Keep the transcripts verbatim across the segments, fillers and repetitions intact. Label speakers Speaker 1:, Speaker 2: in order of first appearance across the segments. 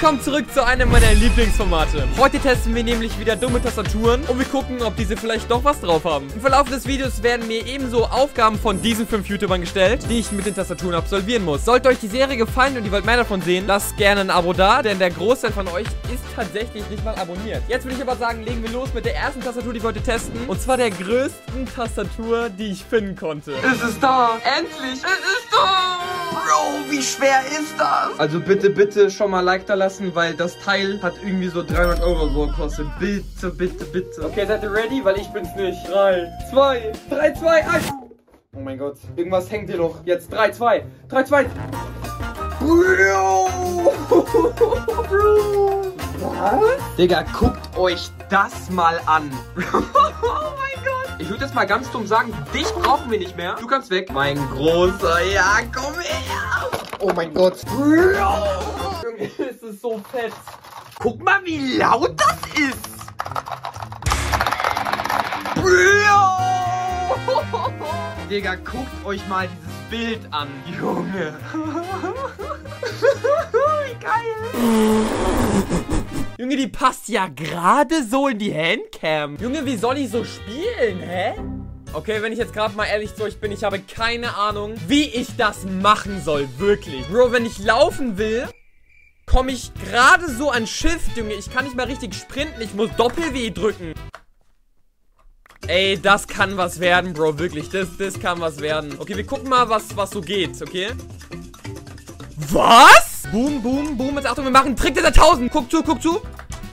Speaker 1: Willkommen zurück zu einem meiner Lieblingsformate. Heute testen wir nämlich wieder dumme Tastaturen und wir gucken, ob diese vielleicht doch was drauf haben. Im Verlauf des Videos werden mir ebenso Aufgaben von diesen fünf YouTubern gestellt, die ich mit den Tastaturen absolvieren muss. Sollte euch die Serie gefallen und ihr wollt mehr davon sehen, lasst gerne ein Abo da, denn der Großteil von euch ist tatsächlich nicht mal abonniert. Jetzt würde ich aber sagen, legen wir los mit der ersten Tastatur, die wir heute testen. Und zwar der größten Tastatur, die ich finden konnte.
Speaker 2: Es ist da! Endlich! Es ist da! Bro, wie schwer ist das? Also bitte, bitte schon mal Like da lassen, weil das Teil hat irgendwie so dreihundert Euro so gekostet. Bitte, bitte, bitte. Okay, seid ihr ready? Weil ich bin's nicht. drei, zwei, drei, zwei, eins. Oh mein Gott, irgendwas hängt hier noch. Jetzt drei, zwei, drei, zwei. Bro! Bro! Was? Digga, guckt euch das mal an. Oh mein Gott. Ich würde jetzt mal ganz dumm sagen, dich brauchen wir nicht mehr. Du kannst weg. Mein Großer, ja, komm her. Oh mein Gott. Bro! Junge, es ist so fett. Guck mal, wie laut das ist. Bro! Digga, guckt euch mal dieses Bild an. Junge. Wie geil.
Speaker 1: Junge, die passt ja gerade so in die Handcam. Junge, wie soll ich so spielen, hä? Okay, wenn ich jetzt gerade mal ehrlich zu euch bin, ich habe keine Ahnung, wie ich das machen soll, wirklich. Bro, wenn ich laufen will, komme ich gerade so an Shift, Junge. Ich kann nicht mal richtig sprinten, ich muss Doppel-W drücken. Ey, das kann was werden, Bro, wirklich. Das, das kann was werden. Okay, wir gucken mal, was, was so geht, okay? Was? Boom, boom, boom. Jetzt Achtung, wir machen einen Trick der tausend. Guck zu, guck zu.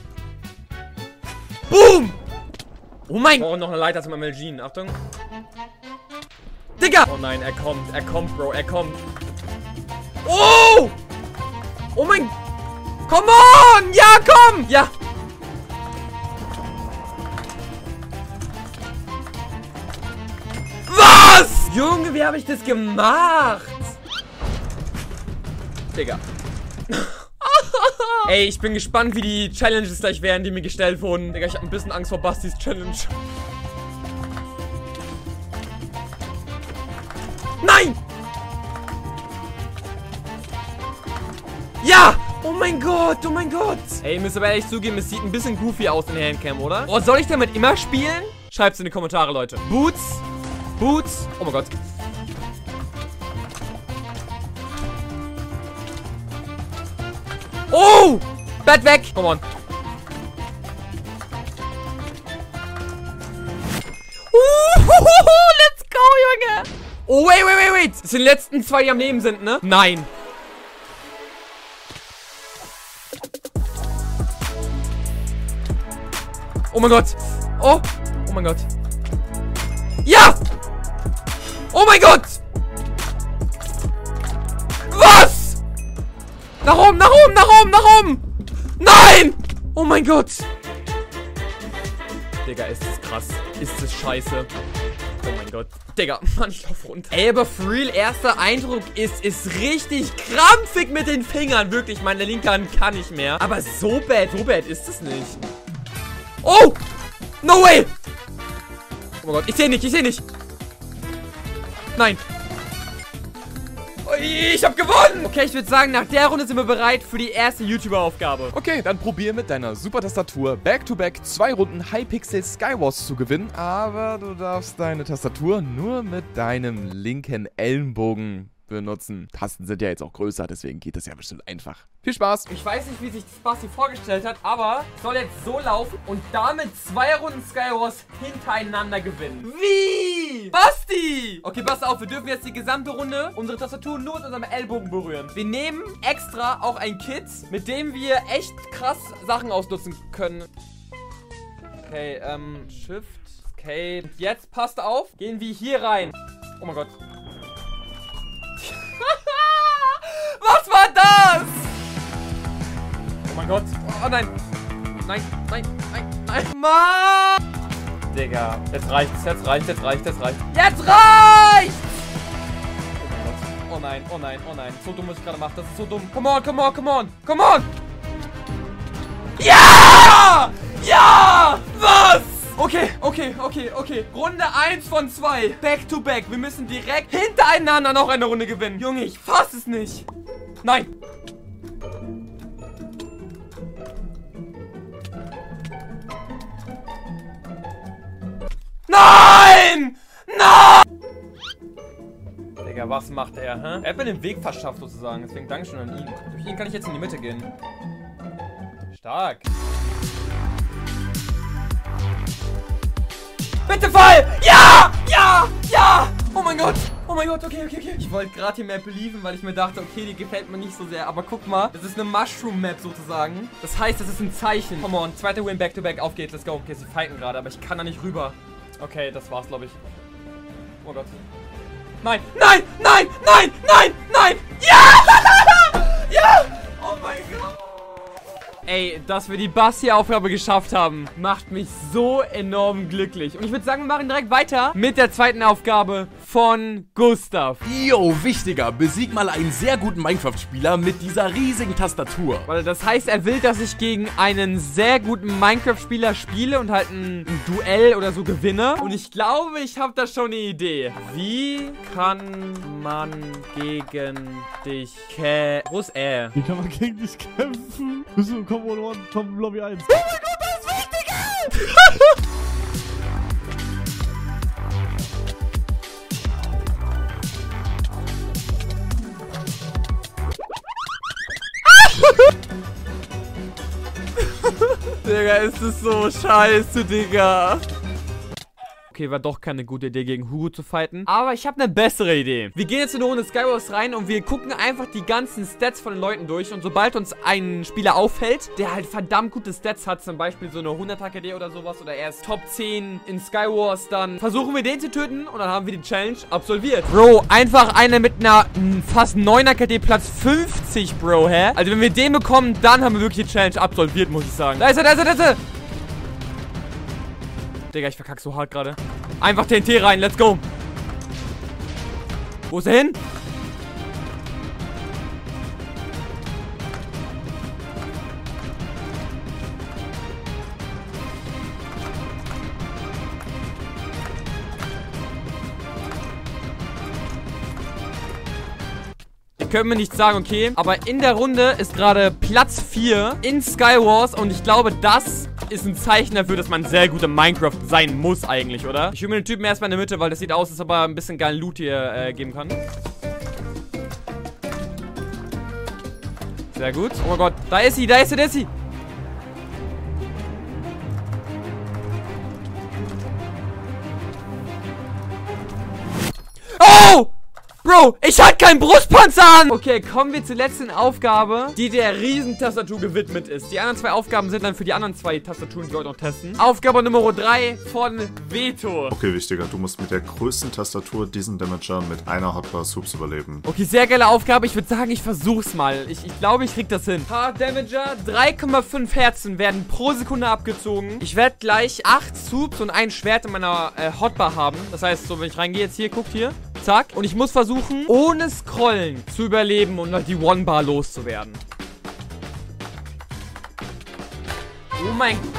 Speaker 1: Boom. Oh mein Gott. Oh, noch eine Leiter zum Melgin. Achtung. Digga. Oh nein, er kommt. Er kommt, Bro. Er kommt. Oh. Oh mein. Come on. Ja, komm. Ja. Was? Junge, wie habe ich das gemacht? Digga. Ey, ich bin gespannt, wie die Challenges gleich werden, die mir gestellt wurden. Digga, ich habe ein bisschen Angst vor Bastis Challenge. Nein! Ja! Oh mein Gott, oh mein Gott! Ey, ihr müsst aber ehrlich zugeben, es sieht ein bisschen goofy aus in der Handcam, oder? Oh, soll ich damit immer spielen? Schreibt's in die Kommentare, Leute. Boots. Boots. Oh mein Gott. Oh! Bett weg! Come on. Uh, let's go, Junge! Oh, wait, wait, wait, wait! Das sind die letzten zwei, die am Leben sind, ne? Nein. Oh mein Gott. Oh. Oh mein Gott. Ja! Oh mein Gott! Was? Nach oben, nach oben, nach oben, nach oben! Nein! Oh mein Gott! Digga, ist das krass. Ist das scheiße. Oh mein Gott. Digga, Mann, ich lauf runter. Ey, aber for real, erster Eindruck ist, ist richtig krampfig mit den Fingern. Wirklich, meine linke Hand kann nicht mehr. Aber so bad, so bad ist es nicht. Oh! No way! Oh mein Gott, ich seh nicht, ich seh nicht. Nein. Ich hab gewonnen! Okay, ich würde sagen, nach der Runde sind wir bereit für die erste YouTuber-Aufgabe.
Speaker 3: Okay, dann probier mit deiner Super-Tastatur Back-to-Back zwei Runden Hypixel Skywars zu gewinnen. Aber du darfst deine Tastatur nur mit deinem linken Ellenbogen benutzen. Tasten sind ja jetzt auch größer, deswegen geht das ja bestimmt einfach. Viel Spaß!
Speaker 1: Ich weiß nicht, wie sich das Basti vorgestellt hat, aber es soll jetzt so laufen und damit zwei Runden Skywars hintereinander gewinnen. Wie? Basti! Okay, pass auf, wir dürfen jetzt die gesamte Runde unsere Tastatur nur mit unserem Ellbogen berühren. Wir nehmen extra auch ein Kit, mit dem wir echt krass Sachen ausnutzen können. Okay, ähm, Shift. Okay, jetzt passt auf, gehen wir hier rein. Oh mein Gott. Was war das? Oh mein Gott. Oh nein. Nein, nein, nein, nein. Mann! Digga. Jetzt reicht's, jetzt reicht's, jetzt reicht's, jetzt reicht's. Jetzt reicht's! Oh mein Gott. Oh nein, oh nein, oh nein. So dumm, was ich gerade mache. Das ist so dumm. Come on, come on, come on. Come on! Ja! Ja! Was? Okay, okay, okay, okay. Runde eins von zwei. Back to back. Wir müssen direkt hintereinander noch eine Runde gewinnen. Junge, ich fass es nicht. Nein. Nein! Nein! Digga, was macht er, hä? Er hat mir den Weg verschafft sozusagen, deswegen Dankeschön an ihn. Durch ihn kann ich jetzt in die Mitte gehen. Stark. Bitte Fall! Ja! Ja! Ja! Oh mein Gott! Oh mein Gott, okay, okay, okay. Ich wollte gerade die Map believen, weil ich mir dachte, okay, die gefällt mir nicht so sehr. Aber guck mal, das ist eine Mushroom-Map sozusagen. Das heißt, das ist ein Zeichen. Come on, zweiter Win back-to-back, auf geht's, let's go. Okay, sie fighten gerade, aber ich kann da nicht rüber. Okay, das war's, glaube ich. Oh Gott. Nein, nein, nein, nein, nein, nein! Ja! Ja! Oh mein Gott! Ey, dass wir die Basti-Aufgabe geschafft haben, macht mich so enorm glücklich. Und ich würde sagen, wir machen direkt weiter mit der zweiten Aufgabe von Gustav.
Speaker 4: Yo, wichtiger, besieg mal einen sehr guten Minecraft-Spieler mit dieser riesigen Tastatur.
Speaker 1: Weil das heißt, er will, dass ich gegen einen sehr guten Minecraft-Spieler spiele und halt ein, ein Duell oder so gewinne. Und ich glaube, ich habe da schon eine Idee. Wie kann man gegen dich kä... Wo ist er?
Speaker 5: Wie kann man gegen dich kämpfen? Bist du Combo One, Top Lobby eins? Oh mein Gott, das ist wichtiger!
Speaker 1: Digga, ist es so scheiße, Digga. Okay, war doch keine gute Idee, gegen Hugo zu fighten. Aber ich habe eine bessere Idee. Wir gehen jetzt in eine Runde Skywars rein und wir gucken einfach die ganzen Stats von den Leuten durch. Und sobald uns ein Spieler auffällt, der halt verdammt gute Stats hat, zum Beispiel so eine hunderter K D oder sowas, oder er ist Top zehn in Skywars, dann versuchen wir den zu töten und dann haben wir die Challenge absolviert. Bro, einfach einer mit einer mh, fast neuner K D Platz fünfzig, Bro, hä? Also wenn wir den bekommen, dann haben wir wirklich die Challenge absolviert, muss ich sagen. Da ist er, da ist er, da ist er! Digga, ich verkack so hart gerade. Einfach T N T rein, let's go. Wo ist er hin? Ihr könnt mir nichts sagen, okay? Aber in der Runde ist gerade Platz vier in Skywars und ich glaube, das ist ein Zeichen dafür, dass man sehr gut in Minecraft sein muss eigentlich, oder? Ich will mir den Typen erstmal in der Mitte, weil das sieht aus, als ob er ein bisschen geilen Loot hier äh, geben kann. Sehr gut. Oh mein Gott, da ist sie, da ist sie, da ist sie. Oh! Bro, ich hatte keinen Brustpanzer an! Okay, kommen wir zur letzten Aufgabe, die der Riesentastatur gewidmet ist. Die anderen zwei Aufgaben sind dann für die anderen zwei Tastaturen, die wir heute noch testen. Aufgabe Nummer drei von Veto.
Speaker 6: Okay, wichtiger, du musst mit der größten Tastatur diesen Damager mit einer Hotbar Soups überleben.
Speaker 1: Okay, sehr geile Aufgabe. Ich würde sagen, ich versuch's mal. Ich, ich glaube, ich krieg das hin. Hard Damager, drei Komma fünf Herzen werden pro Sekunde abgezogen. Ich werde gleich acht Soups und ein Schwert in meiner äh, Hotbar haben. Das heißt, so, wenn ich reingehe, jetzt hier, guckt hier. Zack. Und ich muss versuchen, ohne Scrollen zu überleben und die One-Bar loszuwerden. Oh mein Gott.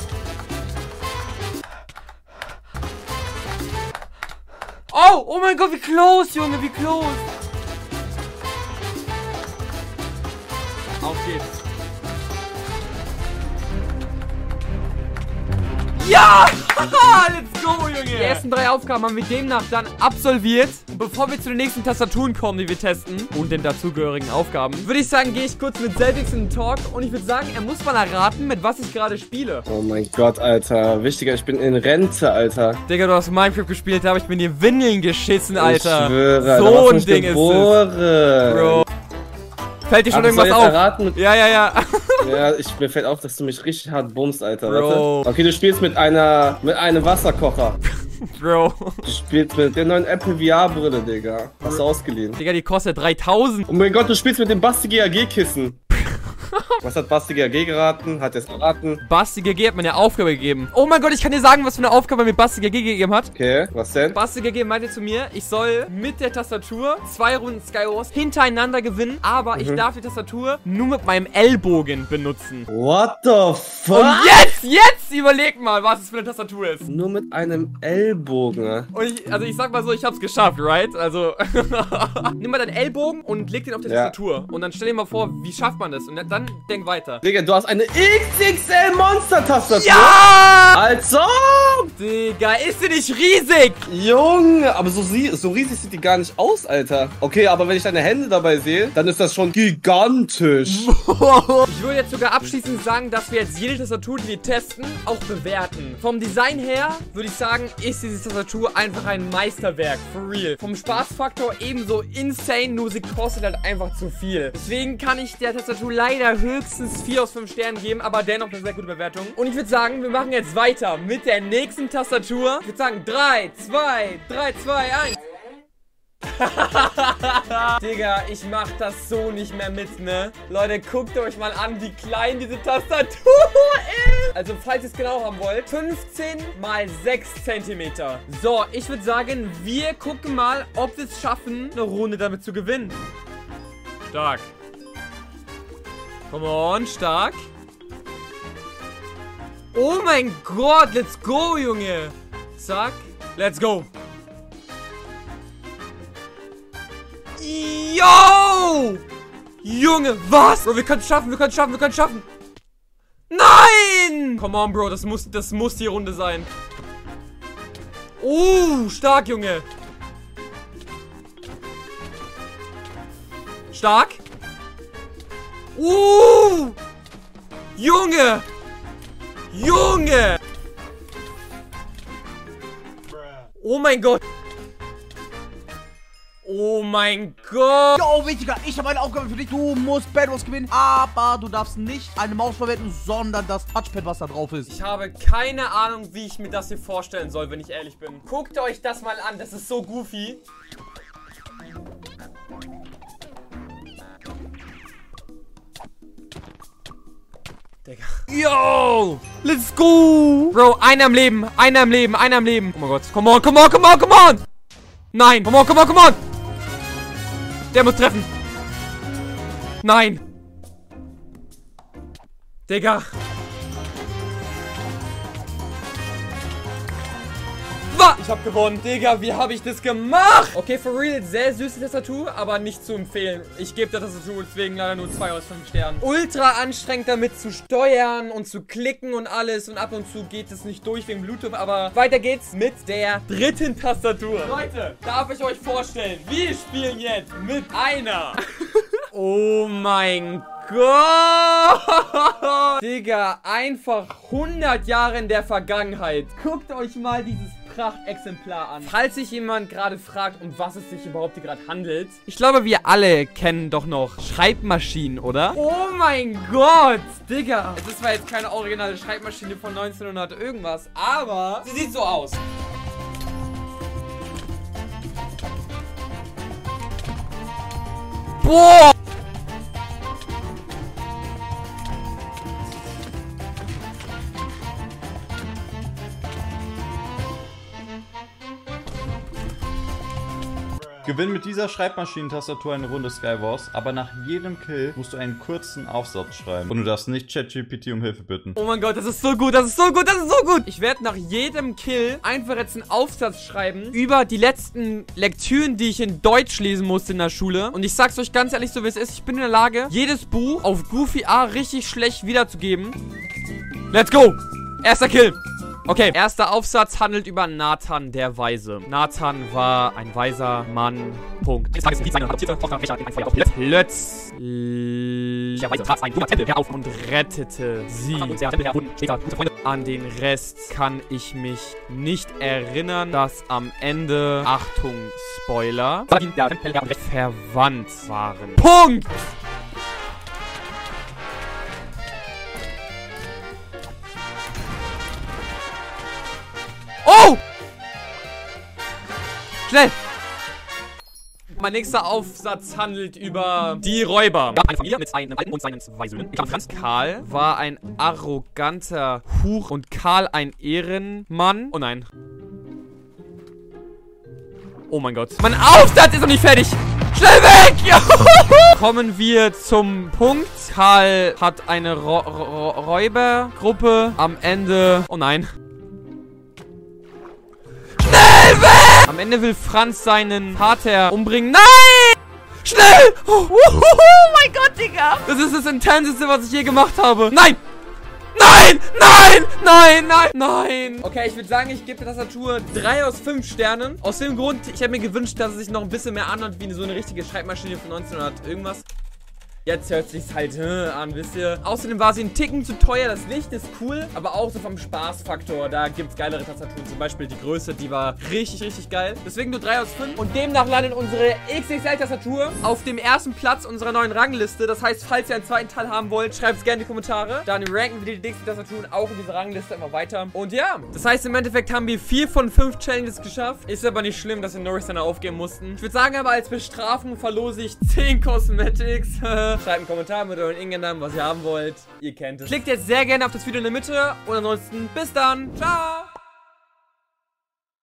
Speaker 1: Oh, oh mein Gott, wie close, Junge, wie close. Auf geht's. Ja! Let's go, Junge! Die ersten drei Aufgaben haben wir demnach dann absolviert. Und bevor wir zu den nächsten Tastaturen kommen, die wir testen und den dazugehörigen Aufgaben, würde ich sagen, gehe ich kurz mit Selbix in den Talk. Und ich würde sagen, er muss mal erraten, mit was ich gerade spiele.
Speaker 7: Oh mein Gott, Alter. Wichtiger, ich bin in Rente, Alter.
Speaker 1: Digga, du hast Minecraft gespielt, da habe ich mir in die Windeln geschissen, Alter.
Speaker 7: Ich schwöre,
Speaker 1: so ein Ding
Speaker 7: geboren.
Speaker 1: ist es. Bro. Fällt dir schon Ach, irgendwas auf? Erraten? Ja, ja, ja.
Speaker 7: Ja, ich, mir fällt auf, dass du mich richtig hart bummst, Alter.
Speaker 1: Bro.
Speaker 7: Warte. Okay, du spielst mit einer, mit einem Wasserkocher.
Speaker 1: Bro.
Speaker 7: Du spielst mit der neuen Apple V R-Brille, Digga. Hast du ausgeliehen.
Speaker 1: Digga, die kostet dreitausend.
Speaker 7: Oh mein Gott, du spielst mit dem Basti G A G-Kissen. Was hat Basti G A G geraten? Hat er es geraten?
Speaker 1: Basti G A G hat mir eine Aufgabe gegeben. Oh mein Gott, ich kann dir sagen, was für eine Aufgabe mir Basti G A G gegeben hat.
Speaker 7: Okay, was denn?
Speaker 1: Basti G A G meinte zu mir, ich soll mit der Tastatur zwei Runden Skywars hintereinander gewinnen, aber mhm. ich darf die Tastatur nur mit meinem Ellbogen benutzen.
Speaker 7: What the fuck?
Speaker 1: Und jetzt, jetzt überleg mal, was es für eine Tastatur ist.
Speaker 7: Nur mit einem Ellbogen.
Speaker 1: Und ich, also ich sag mal so, ich hab's geschafft, right? Also, nimm mal deinen Ellbogen und leg den auf die ja. Tastatur. Und dann stell dir mal vor, wie schafft man das? Und dann dann denk weiter.
Speaker 7: Digga, du hast eine X X L-Monster-Tastatur.
Speaker 1: Ja!
Speaker 7: Also!
Speaker 1: Digga, ist sie nicht riesig?
Speaker 7: Junge, aber so, so riesig sieht die gar nicht aus, Alter. Okay, aber wenn ich deine Hände dabei sehe, dann ist das schon gigantisch.
Speaker 1: Ich würde jetzt sogar abschließend sagen, dass wir jetzt jede Tastatur, die wir testen, auch bewerten. Vom Design her würde ich sagen, ist diese Tastatur einfach ein Meisterwerk. For real. Vom Spaßfaktor ebenso insane, nur sie kostet halt einfach zu viel. Deswegen kann ich der Tastatur leider höchstens vier aus fünf Sternen geben, aber dennoch eine sehr gute Bewertung. Und ich würde sagen, wir machen jetzt weiter mit der nächsten Tastatur. Ich würde sagen, drei, zwei, drei, zwei, eins. Digga, ich mach das so nicht mehr mit, ne? Leute, guckt euch mal an, wie klein diese Tastatur ist. Also, falls ihr es genau haben wollt, fünfzehn mal sechs Zentimeter. So, ich würde sagen, wir gucken mal, ob wir es schaffen, eine Runde damit zu gewinnen. Stark. Come on, stark. Oh mein Gott, let's go, Junge. Zack, let's go. Yo! Junge, was? Bro, wir können es schaffen, wir können es schaffen, wir können es schaffen. Nein! Come on, Bro, das muss, das muss die Runde sein. Oh, stark, Junge. Stark. Uh! Junge! Junge! Oh mein Gott! Oh mein Gott!
Speaker 5: Yo, wichtiger, ich habe eine Aufgabe für dich. Du musst Bad Wars gewinnen, aber du darfst nicht eine Maus verwenden, sondern das Touchpad, was da drauf ist.
Speaker 1: Ich habe keine Ahnung, wie ich mir das hier vorstellen soll, wenn ich ehrlich bin. Guckt euch das mal an, das ist so goofy. Digga. Yo! Let's go! Bro, einer am Leben, einer am Leben, einer am Leben. Oh mein Gott, come on, come on, come on, come on! Nein, come on, come on, come on! Der muss treffen. Nein. Digga. Was? Ich hab gewonnen. Digga, wie habe ich das gemacht? Okay, for real, sehr süße Tastatur, aber nicht zu empfehlen. Ich gebe der Tastatur deswegen leider nur zwei aus fünf Sternen. Ultra anstrengend damit zu steuern und zu klicken und alles. Und ab und zu geht es nicht durch wegen Bluetooth, aber weiter geht's mit der dritten Tastatur. Leute, darf ich euch vorstellen, wir spielen jetzt mit einer. Oh mein Gott! Digga, einfach hundert Jahre in der Vergangenheit. Guckt euch mal dieses Prachtexemplar an. Falls sich jemand gerade fragt, um was es sich überhaupt hier gerade handelt. Ich glaube, wir alle kennen doch noch Schreibmaschinen, oder? Oh mein Gott! Digga! Es ist zwar jetzt keine originale Schreibmaschine von neunzehnhundert irgendwas, aber sie sieht so aus. Boah!
Speaker 8: Gewinn mit dieser Schreibmaschinentastatur eine Runde Skywars, aber nach jedem Kill musst du einen kurzen Aufsatz schreiben. Und du darfst nicht ChatGPT um Hilfe bitten.
Speaker 1: Oh mein Gott, das ist so gut, das ist so gut, das ist so gut. Ich werde nach jedem Kill einfach jetzt einen Aufsatz schreiben über die letzten Lektüren, die ich in Deutsch lesen musste in der Schule. Und ich sag's euch ganz ehrlich, so wie es ist, ich bin in der Lage, jedes Buch auf Goofy A richtig schlecht wiederzugeben. Let's go! Erster Kill! Okay, erster Aufsatz handelt über Nathan der Weise. Nathan war ein weiser Mann. Punkt. Plötzlich trat ein junger Tempelherr auf und rettete sie. An den Rest kann ich mich nicht erinnern, dass am Ende, Achtung, Spoiler, verwandt waren. Punkt! Oh! Schnell! Mein nächster Aufsatz handelt über die Räuber. Gab eine Familie mit einem Alten und seinen zwei Söhnen. Franz Karl war ein arroganter Huch und Karl ein Ehrenmann. Oh nein. Oh mein Gott. Mein Aufsatz ist noch nicht fertig. Schnell weg! Kommen wir zum Punkt. Karl hat eine Ro Ro Räubergruppe am Ende. Oh nein. Schnell weg! Am Ende will Franz seinen Vater umbringen. Nein! Schnell! Oh, oh mein Gott, Digga. Das ist das Intenseste, was ich je gemacht habe. Nein! Nein! Nein! Nein! Nein! Nein! Okay, ich würde sagen, ich gebe der Tastatur drei aus fünf Sternen. Aus dem Grund, ich hätte mir gewünscht, dass es sich noch ein bisschen mehr anhört wie so eine richtige Schreibmaschine von neunzehnhundert irgendwas. Jetzt hört es sich halt äh, an, wisst ihr. Außerdem war sie ein Ticken zu teuer. Das Licht ist cool, aber auch so vom Spaßfaktor. Da gibt es geilere Tastaturen. Zum Beispiel die Größe, die war richtig, richtig geil. Deswegen nur drei aus fünf. Und demnach landet unsere X X L-Tastatur auf dem ersten Platz unserer neuen Rangliste. Das heißt, falls ihr einen zweiten Teil haben wollt, schreibt es gerne in die Kommentare. Dann ranken wir die nächsten Tastaturen auch in dieser Rangliste immer weiter. Und ja, das heißt, im Endeffekt haben wir vier von fünf Challenges geschafft. Ist aber nicht schlimm, dass wir Norris dann aufgeben mussten. Ich würde sagen, aber als Bestrafung verlose ich zehn Cosmetics. Schreibt einen Kommentar mit euren Ingame-Namen, was ihr haben wollt. Ihr kennt es. Klickt jetzt sehr gerne auf das Video in der Mitte. Und ansonsten bis dann. Ciao.